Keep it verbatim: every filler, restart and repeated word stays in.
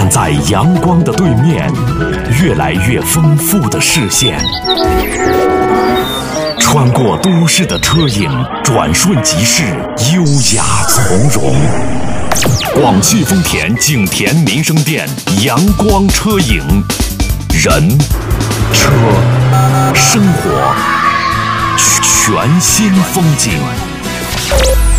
在阳光的对面，越来越丰富的视线。穿过都市的车影，转瞬即逝，优雅从容。广汽丰田景田民生店阳光车影，人、车、生活，全新风景。